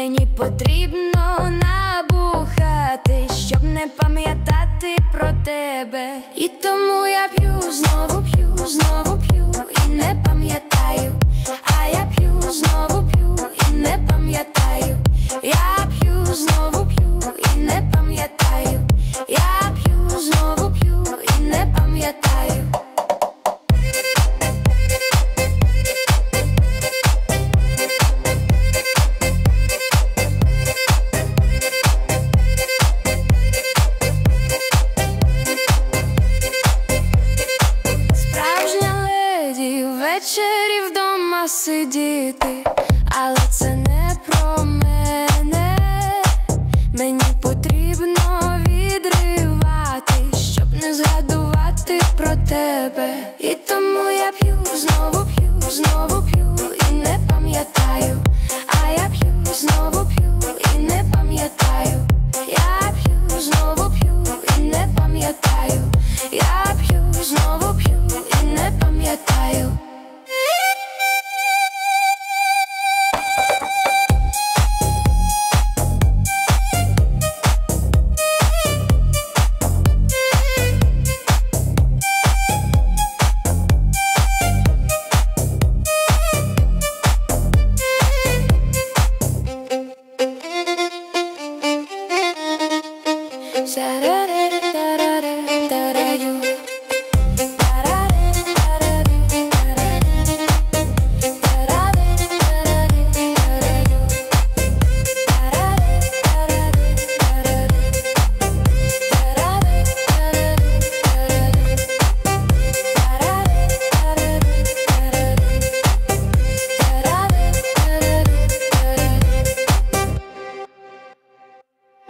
Мені потрібно набухати, щоб не пам'ятати про тебе. І тому я п'ю, знову п'ю, знову п'ю і не пам'ятаю. А я п'ю, знову п'ю і не пам'ятаю. Я п'ю, знову п'ю і не пам'ятаю. Я п'ю, знову п'ю і не пам'ятаю. Ввечері вдома сидіти, але це не про мене. Мені потрібно відривати, щоб не згадувати про тебе. І тому я п'ю, знову п'ю, знову п'ю і не пам'ятаю. А я п'ю, знову п'ю і не пам'ятаю. Я п'ю, знову п'ю і не пам'ятаю. Я п'ю, знову п'ю і не пам'ятаю.